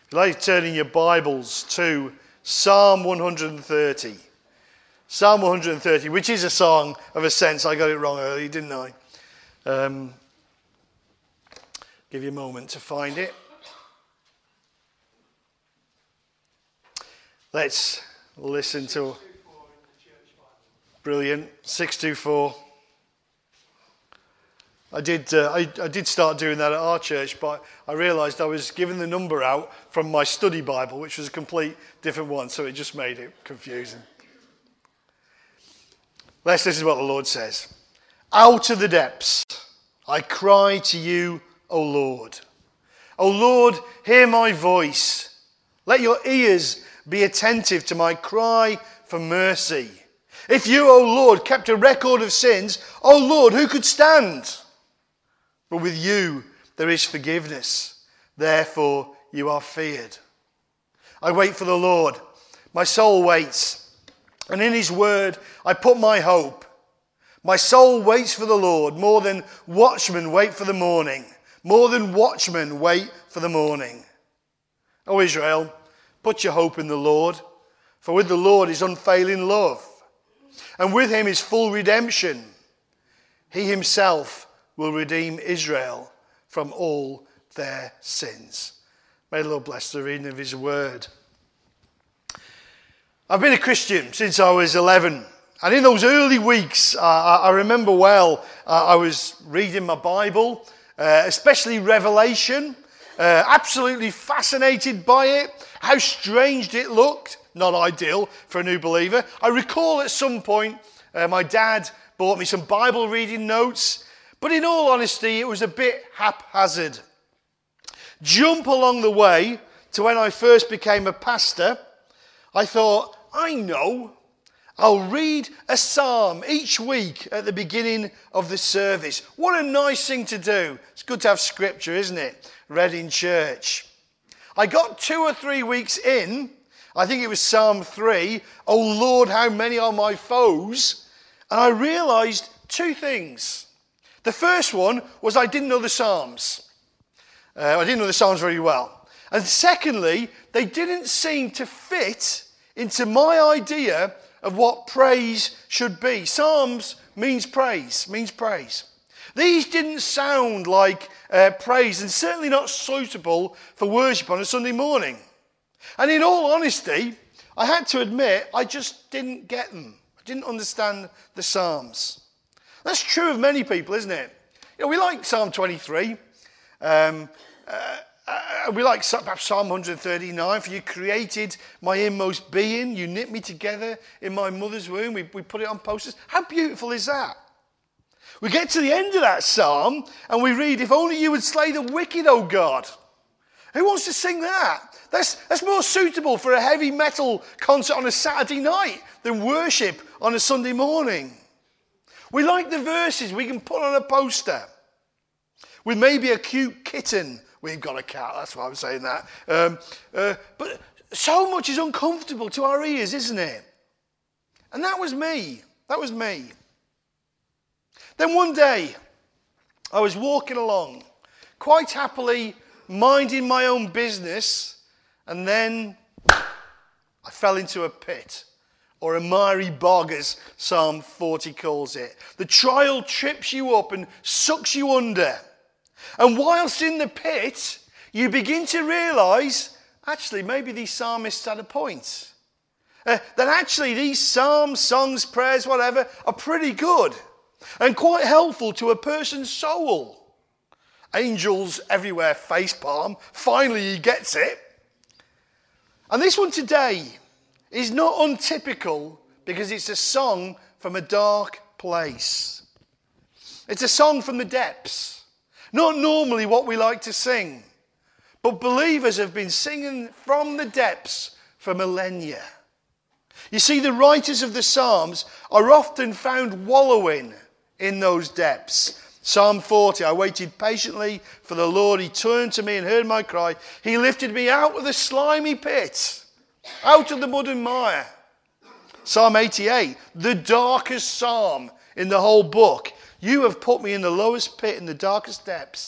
If you'd like to turn in your Bibles to Psalm 130. Psalm 130, which is a song of ascents. I got it wrong earlier, didn't I? Give you a moment to find it. Let's listen to... Brilliant. 624. I did start doing that at our church, but I realised I was giving the number out from my study Bible, which was a complete different one, so it just made it confusing. This is what the Lord says. Out of the depths, I cry to you, O Lord. O Lord, hear my voice. Let your ears be attentive to my cry for mercy. If you, O Lord, kept a record of sins, O Lord, who could stand? But with you there is forgiveness. Therefore you are feared. I wait for the Lord. My soul waits. And in his word I put my hope. My soul waits for the Lord more than watchmen wait for the morning. More than watchmen wait for the morning. O Israel, put your hope in the Lord. For with the Lord is unfailing love. And with him is full redemption. He himself will redeem Israel from all their sins. May the Lord bless the reading of his word. I've been a Christian since I was 11. And in those early weeks, I remember well, I was reading my Bible, especially Revelation. Absolutely fascinated by it. How strange it looked. Not ideal for a new believer. I recall at some point, my dad bought me some Bible reading notes. But in all honesty, it was a bit haphazard. Jump along the way to when I first became a pastor, I thought, I know, I'll read a psalm each week at the beginning of the service. What a nice thing to do. It's good to have scripture, isn't it? Read in church. I got 2 or 3 weeks in, I think it was Psalm 3, O Lord, how many are my foes? And I realised 2 things. The first one was I didn't know the Psalms. I didn't know the Psalms very well. And secondly, they didn't seem to fit into my idea of what praise should be. Psalms means praise, These didn't sound like praise, and certainly not suitable for worship on a Sunday morning. And in all honesty, I had to admit, I just didn't get them. I didn't understand the Psalms. That's true of many people, isn't it? You know, we like Psalm 23. We like perhaps Psalm 139. For you created my inmost being. You knit me together in my mother's womb. We put it on posters. How beautiful is that? We get to the end of that psalm and we read, if only you would slay the wicked, O God. Who wants to sing that? That's more suitable for a heavy metal concert on a Saturday night than worship on a Sunday morning. We like the verses we can put on a poster. With maybe a cute kitten. We've got a cat, that's why I'm saying that. But so much is uncomfortable to our ears, isn't it? And that was me. Then one day, I was walking along, quite happily minding my own business, and then I fell into a pit. Or a miry bog, as Psalm 40 calls it. The trial trips you up and sucks you under. And whilst in the pit, you begin to realise, actually, maybe these psalmists had a point. That actually these psalms, songs, prayers, whatever, are pretty good. And quite helpful to a person's soul. Angels everywhere, facepalm. Finally he gets it. And this one today is not untypical because it's a song from a dark place. It's a song from the depths. Not normally what we like to sing, but believers have been singing from the depths for millennia. You see, the writers of the Psalms are often found wallowing in those depths. Psalm 40, I waited patiently for the Lord. He turned to me and heard my cry. He lifted me out of the slimy pit, out of the mud and mire. Psalm 88, the darkest psalm in the whole book. You have put me in the lowest pit, in the darkest depths.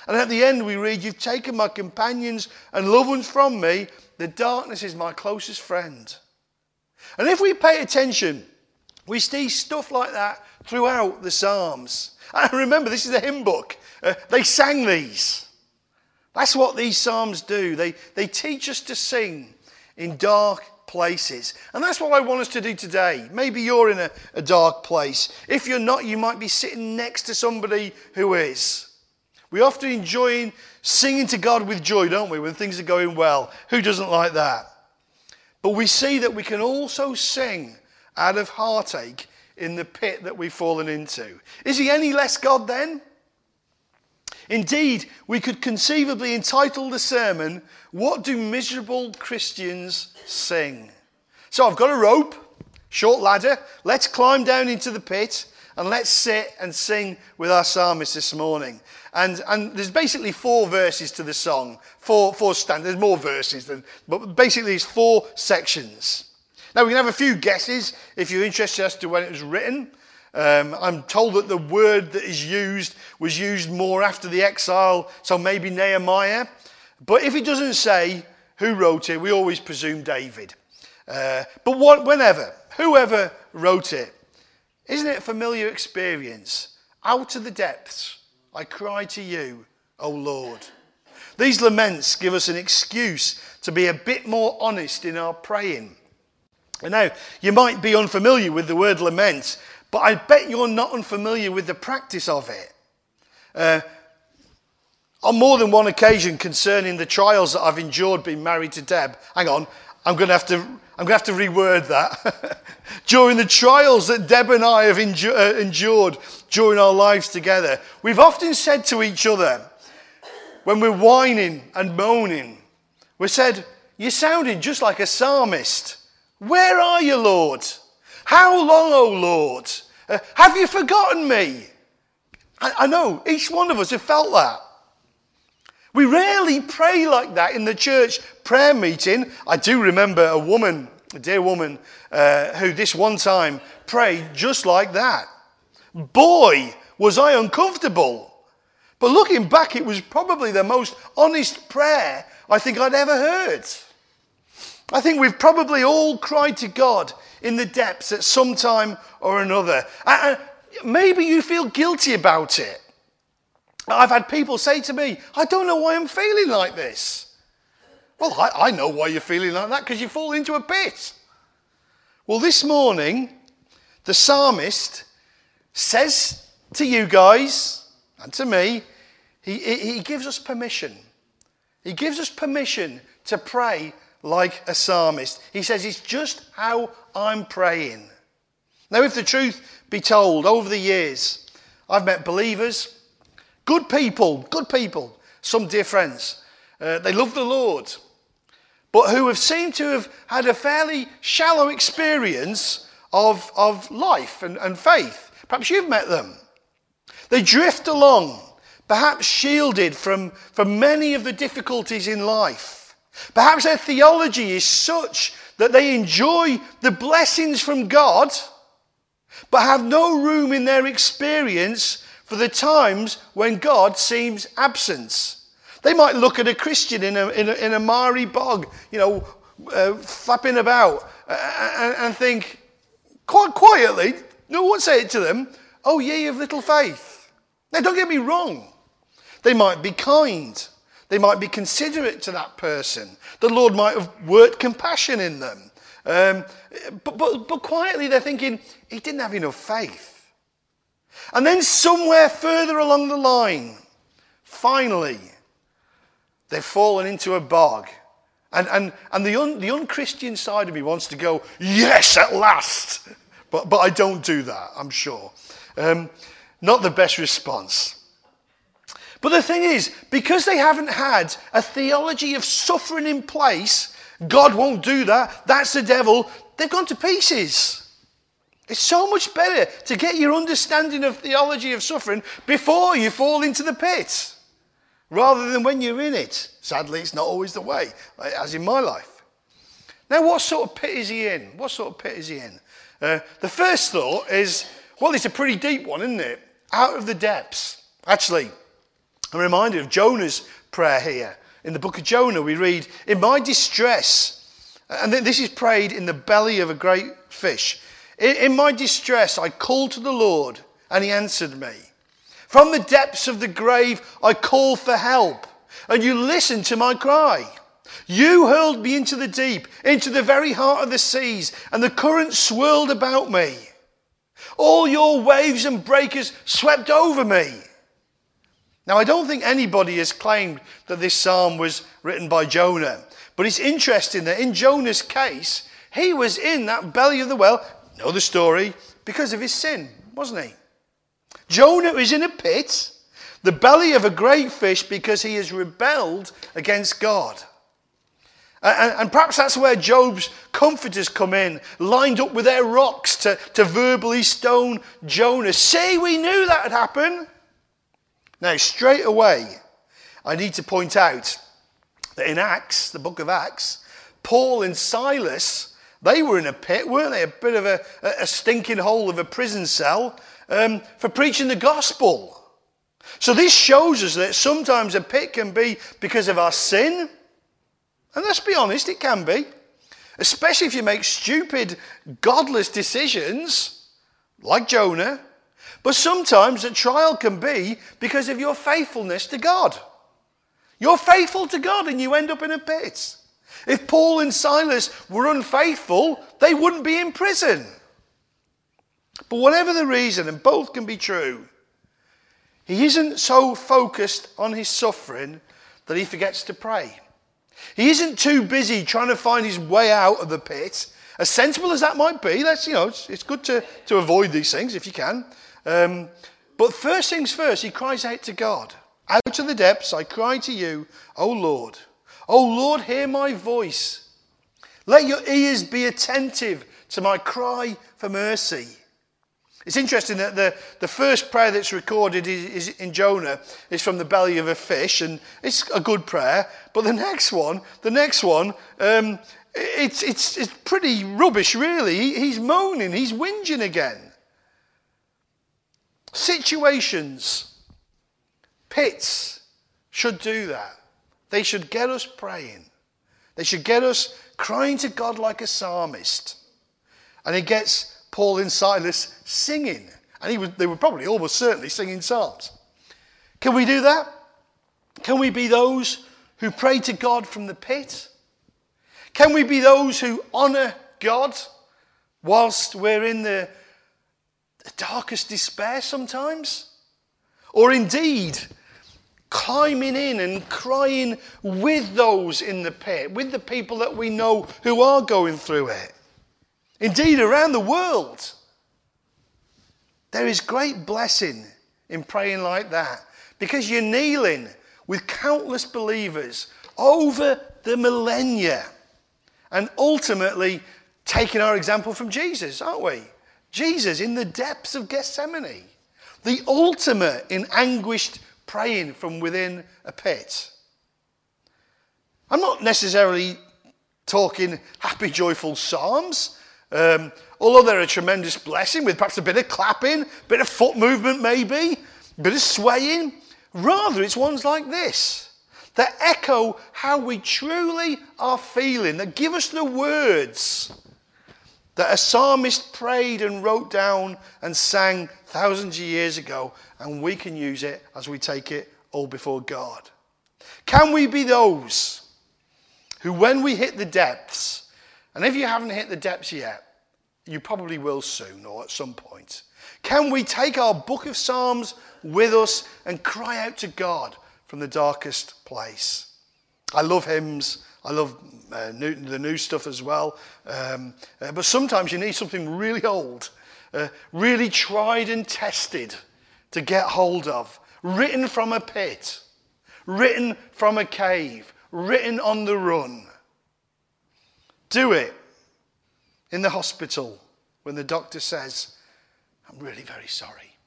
And at the end we read, you've taken my companions and loved ones from me. The darkness is my closest friend. And if we pay attention, we see stuff like that throughout the Psalms. And remember, this is a hymn book. They sang these. That's what these Psalms do. They teach us to sing in dark places. And that's what I want us to do today. Maybe you're in a dark place. If you're not, you might be sitting next to somebody who is. We often enjoy singing to God with joy, don't we, when things are going well? Who doesn't like that? But we see that we can also sing out of heartache in the pit that we've fallen into. Is he any less God then? Indeed, we could conceivably entitle the sermon, What Do Miserable Christians Sing? So I've got a rope, short ladder. Let's climb down into the pit and let's sit and sing with our psalmist this morning. And there's basically 4 verses to the song. Four stanzas. There's more verses, but basically it's 4 sections. Now we can have a few guesses if you're interested as to when it was written. I'm told that the word that is used was used more after the exile, so maybe Nehemiah. But if it doesn't say who wrote it, we always presume David. But whoever wrote it, isn't it a familiar experience? Out of the depths, I cry to you, O Lord. These laments give us an excuse to be a bit more honest in our praying. And now, you might be unfamiliar with the word lament, but I bet you're not unfamiliar with the practice of it. On more than one occasion concerning the trials that I've endured being married to Deb, hang on, I'm going to have to reword that. During the trials that Deb and I have endured during our lives together, we've often said to each other, when we're whining and moaning, we said, you sounded just like a psalmist. Where are you, Lord? How long, O Lord? Have you forgotten me? I know, each one of us have felt that. We rarely pray like that in the church prayer meeting. I do remember a dear woman, who this one time prayed just like that. Boy, was I uncomfortable. But looking back, it was probably the most honest prayer I think I'd ever heard. I think we've probably all cried to God in the depths at some time or another. Maybe you feel guilty about it. I've had people say to me, I don't know why I'm feeling like this. Well, I know why you're feeling like that, because you fall into a pit. Well, this morning, the psalmist says to you guys and to me, he gives us permission. He gives us permission to pray like a psalmist. He says, it's just how I'm praying. Now, if the truth be told, over the years, I've met believers, good people, some dear friends. They love the Lord, but who have seemed to have had a fairly shallow experience of life and faith. Perhaps you've met them. They drift along, perhaps shielded from many of the difficulties in life. Perhaps their theology is such that they enjoy the blessings from God, but have no room in their experience for the times when God seems absent. They might look at a Christian in a miry bog, flapping about, and think, quite quietly, no one say it to them, oh, ye of little faith. Now, don't get me wrong. They might be kind. They might be considerate to that person. The Lord might have worked compassion in them. But quietly they're thinking, he didn't have enough faith. And then somewhere further along the line, finally, they've fallen into a bog. And the unchristian side of me wants to go, yes, at last. But I don't do that, I'm sure. Not the best response. But the thing is, because they haven't had a theology of suffering in place, God won't do that, that's the devil, they've gone to pieces. It's so much better to get your understanding of theology of suffering before you fall into the pit, rather than when you're in it. Sadly, it's not always the way, as in my life. Now, what sort of pit is he in? The first thought is, well, it's a pretty deep one, isn't it? Out of the depths. Actually, I'm reminded of Jonah's prayer here. In the book of Jonah, we read, "In my distress," and this is prayed in the belly of a great fish. "In my distress, I called to the Lord, and he answered me. From the depths of the grave, I called for help, and you listened to my cry. You hurled me into the deep, into the very heart of the seas, and the current swirled about me. All your waves and breakers swept over me." Now, I don't think anybody has claimed that this psalm was written by Jonah. But it's interesting that in Jonah's case, he was in that belly of the whale, know the story, because of his sin, wasn't he? Jonah is in a pit, the belly of a great fish, because he has rebelled against God. And perhaps that's where Job's comforters come in, lined up with their rocks to verbally stone Jonah. "See, we knew that would happen." Now, straight away, I need to point out that in Acts, the book of Acts, Paul and Silas, they were in a pit, weren't they? A bit of a stinking hole of a prison cell for preaching the gospel. So this shows us that sometimes a pit can be because of our sin. And let's be honest, it can be. Especially if you make stupid, godless decisions, like Jonah. But sometimes a trial can be because of your faithfulness to God. You're faithful to God and you end up in a pit. If Paul and Silas were unfaithful, they wouldn't be in prison. But whatever the reason, and both can be true, he isn't so focused on his suffering that he forgets to pray. He isn't too busy trying to find his way out of the pit. As sensible as that might be, it's good to avoid these things if you can. But first things first, he cries out to God. "Out of the depths I cry to you, O Lord. O Lord, hear my voice. Let your ears be attentive to my cry for mercy." It's interesting that the first prayer that's recorded is in Jonah is from the belly of a fish, and it's a good prayer. But the next one, it's pretty rubbish, really. He's moaning, he's whinging again. Situations, pits should do that. They should get us praying. They should get us crying to God like a psalmist. And it gets Paul and Silas singing. And they were probably almost certainly singing psalms. Can we do that? Can we be those who pray to God from the pit? Can we be those who honour God whilst we're in the darkest despair sometimes? Or indeed, climbing in and crying with those in the pit, with the people that we know who are going through it? Indeed, around the world, there is great blessing in praying like that, because you're kneeling with countless believers over the millennia and ultimately taking our example from Jesus, aren't we? Jesus in the depths of Gethsemane, the ultimate in anguished praying from within a pit. I'm not necessarily talking happy, joyful psalms, although they're a tremendous blessing with perhaps a bit of clapping, a bit of foot movement maybe, a bit of swaying. Rather, it's ones like this that echo how we truly are feeling, that give us the words that a psalmist prayed and wrote down and sang thousands of years ago, and we can use it as we take it all before God. Can we be those who, when we hit the depths, and if you haven't hit the depths yet, you probably will soon or at some point, can we take our book of Psalms with us and cry out to God from the darkest place? I love hymns. I love the new stuff as well. But sometimes you need something really old, really tried and tested to get hold of. Written from a pit, written from a cave, written on the run. Do it in the hospital when the doctor says, "I'm really very sorry."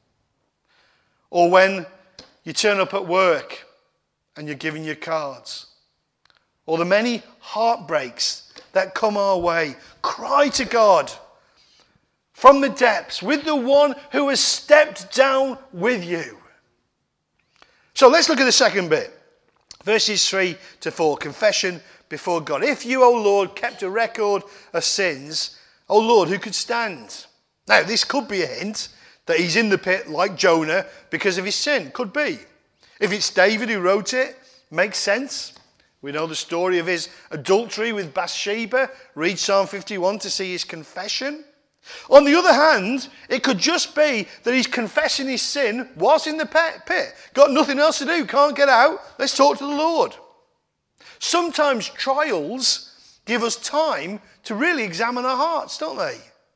Or when you turn up at work and you're giving your cards. Or the many heartbreaks that come our way. Cry to God from the depths with the one who has stepped down with you. So let's look at the second bit. Verses 3 to 4, confession before God. If you, O Lord, kept a record of sins, O Lord, who could stand? Now, this could be a hint that he's in the pit like Jonah because of his sin. Could be. If it's David who wrote it, makes sense. We know the story of his adultery with Bathsheba. Read Psalm 51 to see his confession. On the other hand, it could just be that he's confessing his sin whilst in the pit. Got nothing else to do, can't get out. Let's talk to the Lord. Sometimes trials give us time to really examine our hearts, don't they?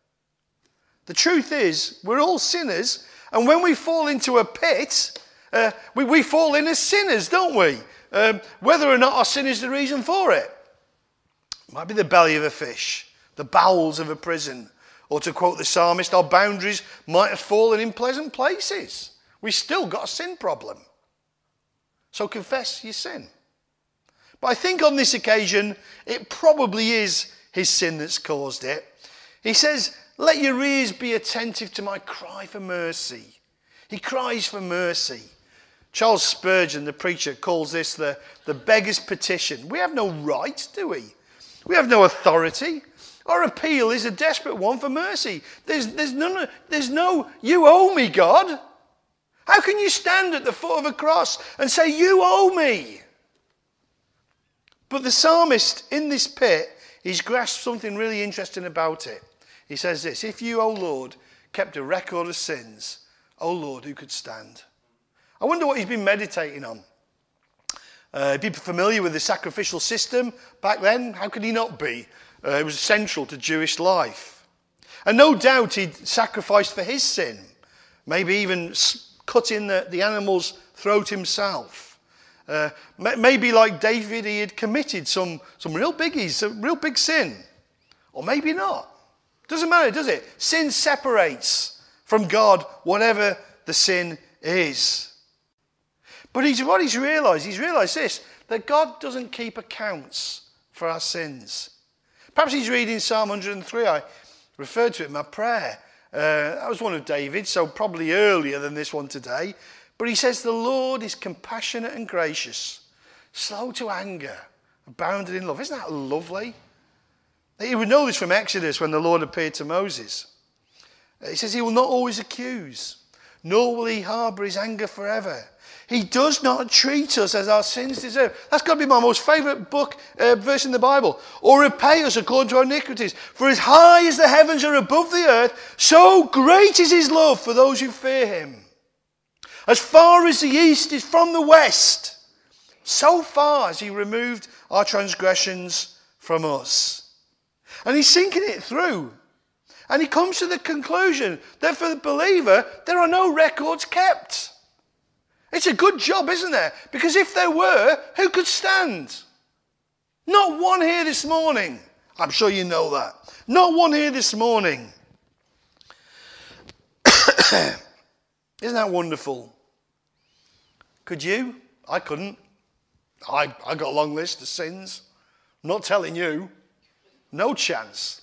The truth is, we're all sinners, and when we fall into a pit, we fall in as sinners, don't we? Whether or not our sin is the reason for it. It might be the belly of a fish, the bowels of a prison, or to quote the psalmist, our boundaries might have fallen in pleasant places. We've still got a sin problem. So confess your sin. But I think on this occasion, it probably is his sin that's caused it. He says, let your ears be attentive to my cry for mercy. He cries for mercy. Charles Spurgeon, the preacher, calls this the beggar's petition. We have no right, do we? We have no authority. Our appeal is a desperate one for mercy. There's no, you owe me, God. How can you stand at the foot of a cross and say, you owe me? But the psalmist in this pit, he's grasped something really interesting about it. He says this, if you, O Lord, kept a record of sins, O Lord, who could stand? I wonder what he's been meditating on. Be familiar with the sacrificial system back then? How could he not be? It was central to Jewish life. And no doubt he'd sacrificed for his sin. Maybe even cutting the animal's throat himself. Maybe like David, he had committed some real biggies, some real big sin. Or maybe not. Doesn't matter, does it? Sin separates from God, whatever the sin is. But what he's realised this, that God doesn't keep accounts for our sins. Perhaps he's reading Psalm 103. I referred to it in my prayer. That was one of David's, so probably earlier than this one today. But he says, the Lord is compassionate and gracious, slow to anger, abounded in love. Isn't that lovely? You would know this from Exodus when the Lord appeared to Moses. He says he will not always accuse, nor will he harbour his anger forever. He does not treat us as our sins deserve. That's got to be my most favourite verse in the Bible. Or repay us according to our iniquities. For as high as the heavens are above the earth, so great is his love for those who fear him. As far as the east is from the west, so far has he removed our transgressions from us. And he's thinking it through. And he comes to the conclusion that for the believer, there are no records kept. It's a good job, isn't there? Because if there were, who could stand? Not one here this morning. I'm sure you know that. Not one here this morning. Isn't that wonderful? Could you? I couldn't. I got a long list of sins. I'm not telling you. No chance.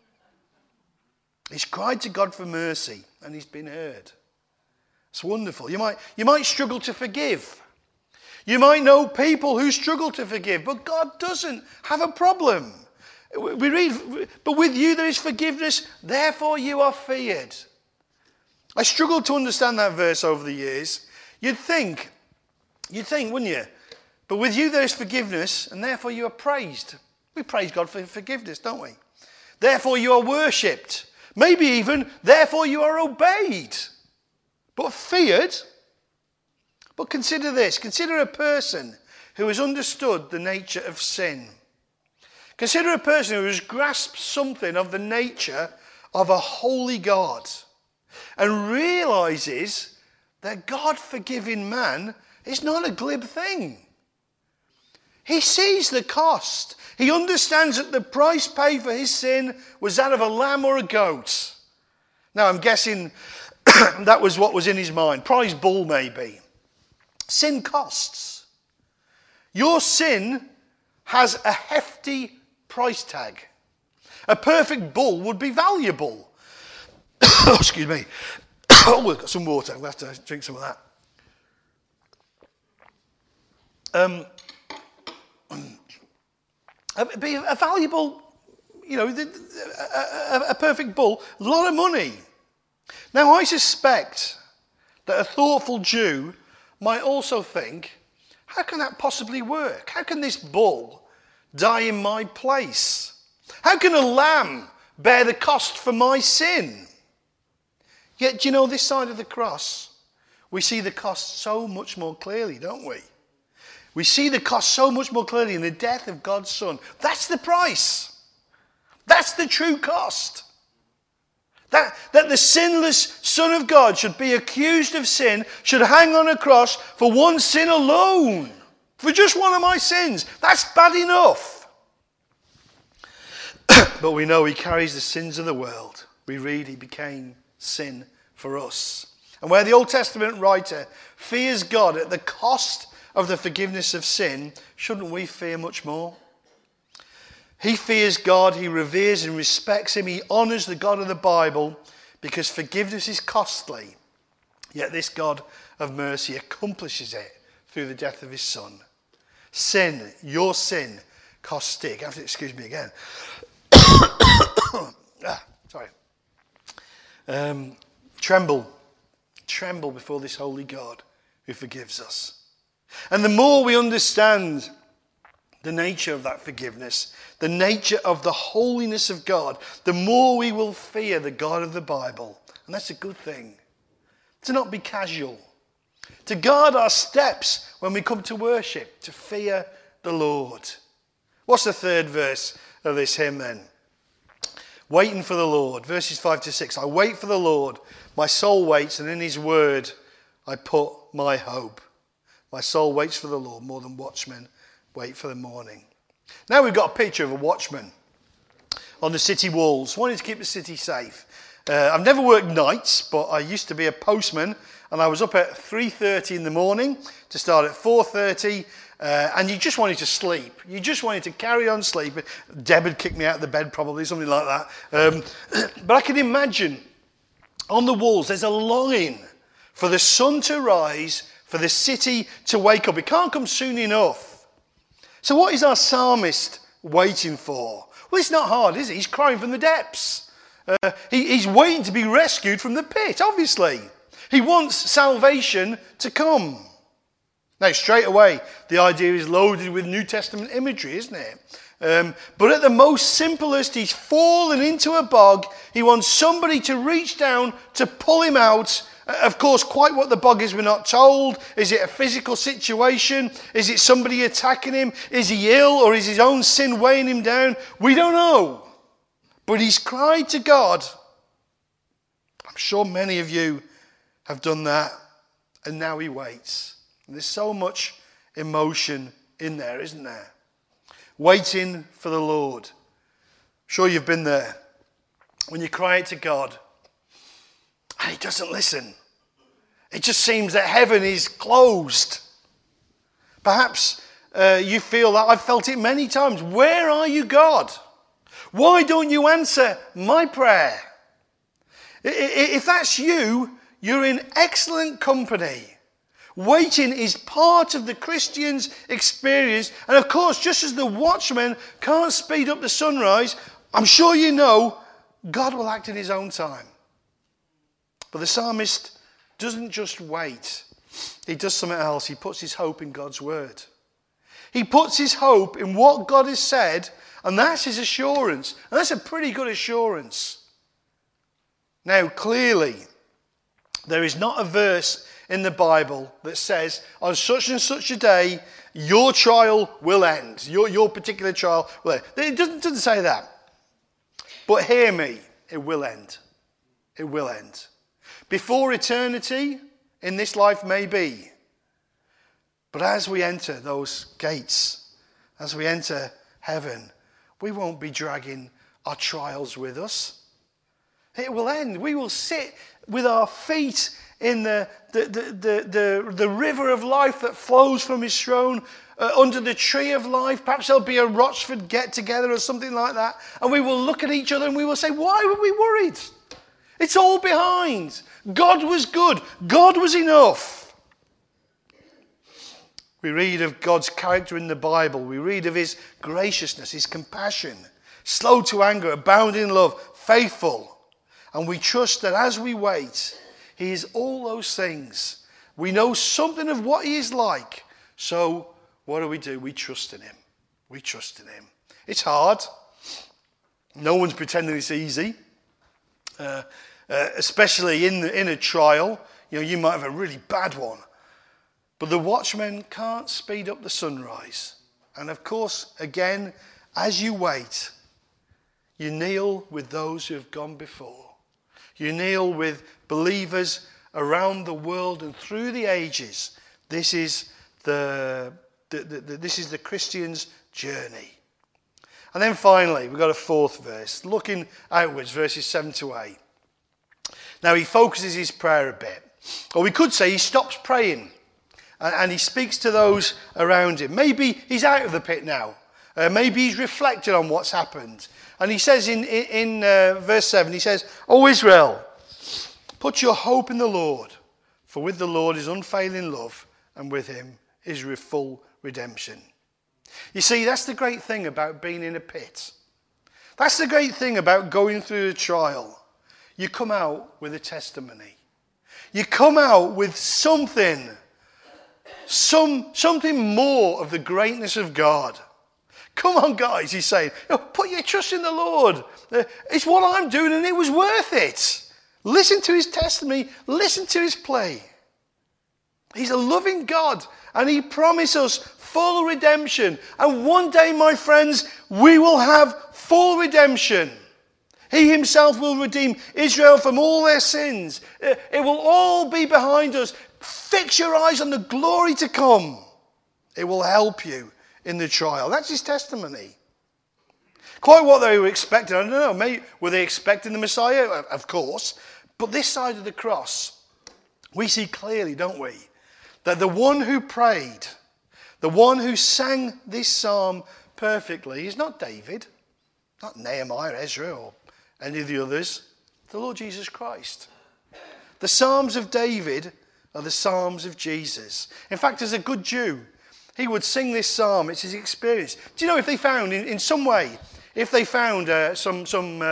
He's cried to God for mercy and he's been heard. It's wonderful. You might struggle to forgive. You might know people who struggle to forgive, but God doesn't have a problem. We read, but with you there is forgiveness, therefore you are feared. I struggled to understand that verse over the years. You'd think, wouldn't you? But with you there is forgiveness, and therefore you are praised. We praise God for forgiveness, don't we? Therefore you are worshipped. Maybe even, therefore you are obeyed. But feared. But consider this. Consider a person who has understood the nature of sin. Consider a person who has grasped something of the nature of a holy God and realizes that God forgiving man is not a glib thing. He sees the cost. He understands that the price paid for his sin was that of a lamb or a goat. Now, I'm guessing that was what was in his mind. Prize bull, maybe. Sin costs. Your sin has a hefty price tag. A perfect bull would be valuable. Excuse me. Oh, we've got some water. We'll have to drink some of that. be a valuable, a perfect bull, a lot of money. Now, I suspect that a thoughtful Jew might also think, how can that possibly work? How can this bull die in my place? How can a lamb bear the cost for my sin? Yet, this side of the cross, we see the cost so much more clearly, don't we? We see the cost so much more clearly in the death of God's Son. That's the price. That's the true cost. That the sinless Son of God should be accused of sin, should hang on a cross for one sin alone, for just one of my sins. That's bad enough. But we know he carries the sins of the world. We read he became sin for us. And where the Old Testament writer fears God at the cost of the forgiveness of sin, shouldn't we fear much more? He fears God, he reveres and respects him, he honours the God of the Bible because forgiveness is costly. Yet this God of mercy accomplishes it through the death of his Son. Sin, your sin, costs stick. You have to excuse me again. Sorry. Tremble before this holy God who forgives us. And the more we understand the nature of that forgiveness, the nature of the holiness of God, the more we will fear the God of the Bible. And that's a good thing. To not be casual. To guard our steps when we come to worship. To fear the Lord. What's the third verse of this hymn then? Waiting for the Lord. Verses 5 to 6. I wait for the Lord. My soul waits, and in his word I put my hope. My soul waits for the Lord more than watchmen wait for the morning. Now we've got a picture of a watchman on the city walls, wanting to keep the city safe. I've never worked nights, but I used to be a postman, and I was up at 3:30 in the morning to start at 4:30, and you just wanted to sleep. You just wanted to carry on sleeping. Deb had kicked me out of the bed probably, something like that. But I can imagine on the walls there's a longing for the sun to rise, for the city to wake up. It can't come soon enough. So what is our psalmist waiting for? Well, it's not hard, is it? He's crying from the depths. He's waiting to be rescued from the pit, obviously. He wants salvation to come. Now, straight away, the idea is loaded with New Testament imagery, isn't it? But at the most simplest, he's fallen into a bog. He wants somebody to reach down to pull him out. Of course, quite what the bog is, we're not told. Is it a physical situation? Is it somebody attacking him? Is he ill, or is his own sin weighing him down? We don't know. But he's cried to God. I'm sure many of you have done that. And now he waits. And there's so much emotion in there, isn't there? Waiting for the Lord. I'm sure you've been there. When you cry out to God, and he doesn't listen. It just seems that heaven is closed. Perhaps you feel that. I've felt it many times. Where are you, God? Why don't you answer my prayer? If that's you, you're in excellent company. Waiting is part of the Christian's experience. And of course, just as the watchman can't speed up the sunrise, I'm sure you know God will act in his own time. But the psalmist doesn't just wait. He does something else. He puts his hope in God's word. He puts his hope in what God has said, and that's his assurance. And that's a pretty good assurance. Now, clearly, there is not a verse in the Bible that says, on such and such a day, your trial will end. Your particular trial will end. It doesn't say that. But hear me, it will end. It will end. Before eternity, in this life maybe. But as we enter those gates, as we enter heaven, we won't be dragging our trials with us. It will end. We will sit with our feet in the river of life that flows from his throne, under the tree of life. Perhaps there'll be a Rochford get-together or something like that. And we will look at each other and we will say, why were we worried? It's all behind. God was good. God was enough. We read of God's character in the Bible. We read of his graciousness, his compassion, slow to anger, abounding in love, faithful. And we trust that as we wait, he is all those things. We know something of what he is like. So what do? We trust in him. We trust in him. It's hard. No one's pretending it's easy. Especially in a trial. You might have a really bad one. But the watchmen can't speed up the sunrise. And of course, again, as you wait, you kneel with those who have gone before. You kneel with believers around the world and through the ages. This is the Christian's journey. And then finally, we've got a fourth verse, looking outwards, verses 7 to 8. Now he focuses his prayer a bit. Or we could say he stops praying and he speaks to those around him. Maybe he's out of the pit now. Maybe he's reflected on what's happened. And he says in verse 7, he says, "O Israel, put your hope in the Lord, for with the Lord is unfailing love, and with him is full redemption." You see, that's the great thing about being in a pit. That's the great thing about going through a trial. You come out with a testimony. You come out with something more of the greatness of God. Come on, guys, he's saying, put your trust in the Lord. It's what I'm doing and it was worth it. Listen to his testimony. Listen to his play. He's a loving God and he promised us full redemption. And one day, my friends, we will have full redemption. He himself will redeem Israel from all their sins. It will all be behind us. Fix your eyes on the glory to come. It will help you in the trial. That's his testimony. Quite what they were expecting. I don't know. Maybe, were they expecting the Messiah? Of course. But this side of the cross, we see clearly, don't we, that the one who prayed, the one who sang this psalm perfectly is not David, not Nehemiah, Ezra, or any of the others. The Lord Jesus Christ. The Psalms of David are the Psalms of Jesus. In fact, as a good Jew, he would sing this psalm. It's his experience. Do you know, if they found in some way, if they found I can't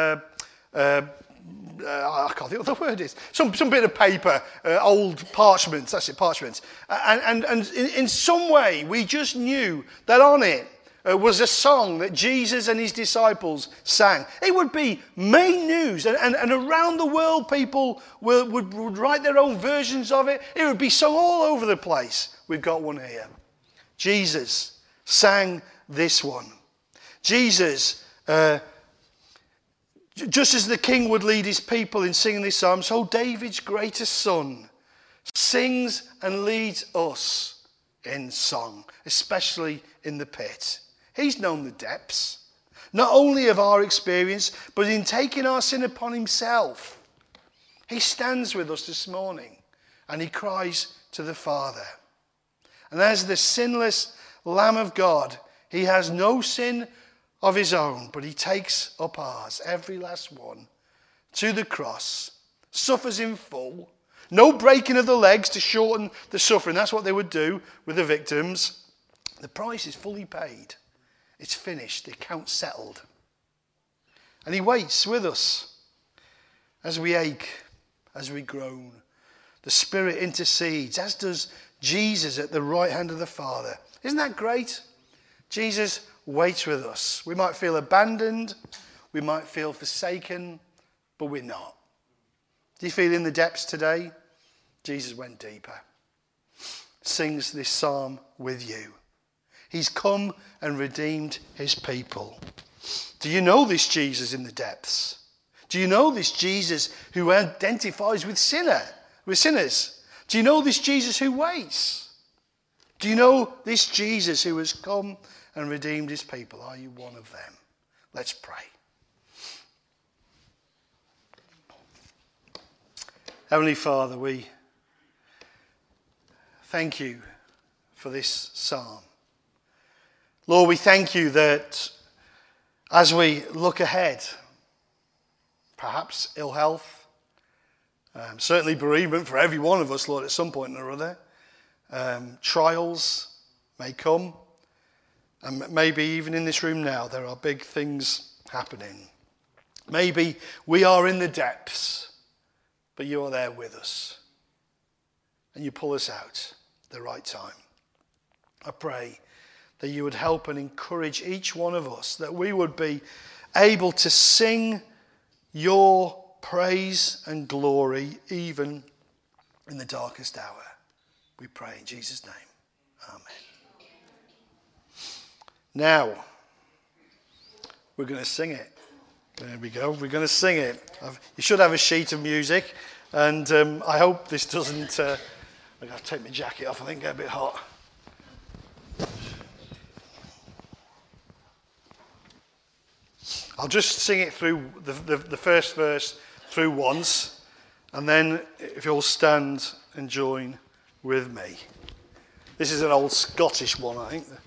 think what the word is, some bit of paper, old parchments, that's it, parchments, and in some way we just knew that on it was a song that Jesus and his disciples sang. It would be main news, and around the world people would write their own versions of it. It would be sung all over the place. We've got one here. Jesus sang this one. Jesus, just as the king would lead his people in singing this psalm, so David's greatest son sings and leads us in song, especially in the pit. He's known the depths, not only of our experience, but in taking our sin upon himself. He stands with us this morning and he cries to the Father. And as the sinless Lamb of God, he has no sin of his own, but he takes up ours, every last one, to the cross, suffers in full, no breaking of the legs to shorten the suffering. That's what they would do with the victims. The price is fully paid. It's finished. The account's settled. And he waits with us as we ache, as we groan. The Spirit intercedes, as does Jesus at the right hand of the Father. Isn't that great? Jesus waits with us. We might feel abandoned. We might feel forsaken, but we're not. Do you feel in the depths today? Jesus went deeper. Sings this psalm with you. He's come and redeemed his people. Do you know this Jesus in the depths? Do you know this Jesus who identifies with sinners? Do you know this Jesus who waits? Do you know this Jesus who has come and redeemed his people? Are you one of them? Let's pray. Heavenly Father, we thank you for this psalm. Lord, we thank you that as we look ahead, perhaps ill health, certainly bereavement for every one of us, Lord, at some point or other, trials, may come. And maybe even in this room now, there are big things happening. Maybe we are in the depths, but you are there with us. And you pull us out at the right time. I pray that you would help and encourage each one of us, that we would be able to sing your praise and glory even in the darkest hour. We pray in Jesus' name. Amen. Now, we're going to sing it. There we go. We're going to sing it. You should have a sheet of music. And I hope this doesn't... I'm going to take my jacket off. I think it get a bit hot. I'll just sing it through the first verse through once. And then if you'll stand and join with me. This is an old Scottish one, I think.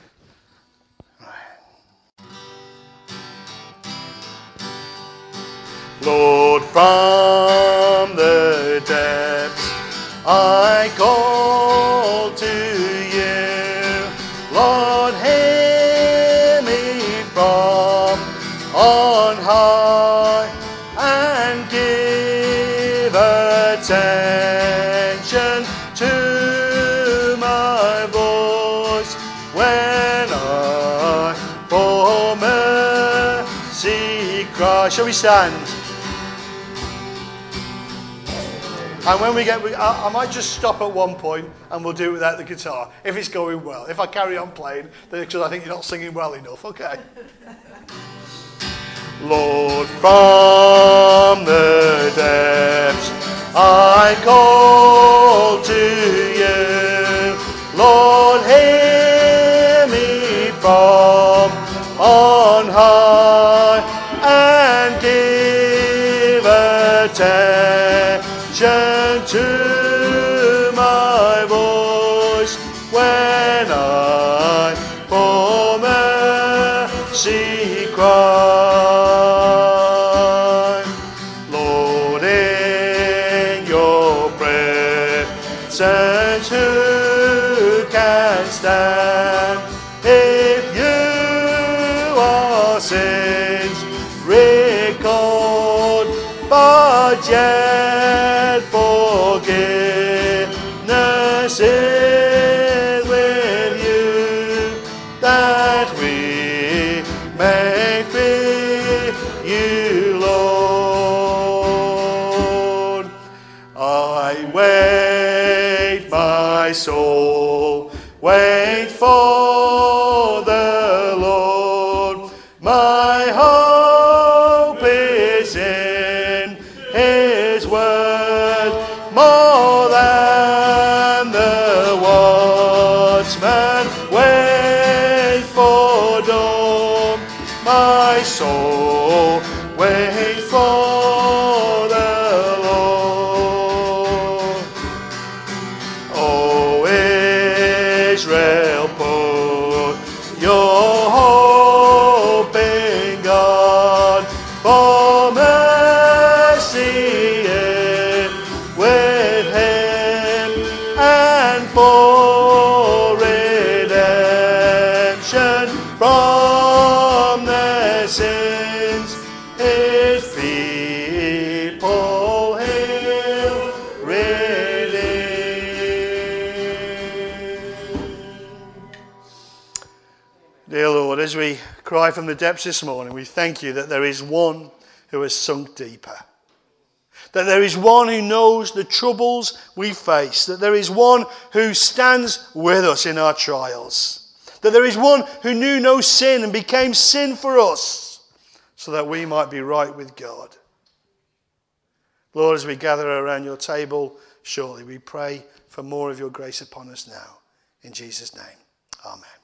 Lord, from the depths I call to you. Lord, hear me from on high and give attention to my voice when I for mercy cry. Shall we stand? And when we get, I might just stop at one point and we'll do it without the guitar, if it's going well. If I carry on playing, then because I think you're not singing well enough, okay. Lord, from the depths I call to you. Lord, hear me from on high and give attention to my voice when I for mercy cry. Lord, in your presence who can stand? If you are sins record, but yet forgiveness is with you, that we may fear you, Lord. I wait, my soul, wait for the Lord. My hope is in His word, more than the watchman wait for dawn. My soul wait for the Lord. O Israel, put your hope in God, for mercy is with Him, and for redemption from their sins His people He'll redeem. Dear Lord, as we cry from the depths this morning, we thank you that there is one who has sunk deeper. That there is one who knows the troubles we face. That there is one who stands with us in our trials. That there is one who knew no sin and became sin for us, so that we might be right with God. Lord, as we gather around your table shortly, we pray for more of your grace upon us now. In Jesus' name, amen.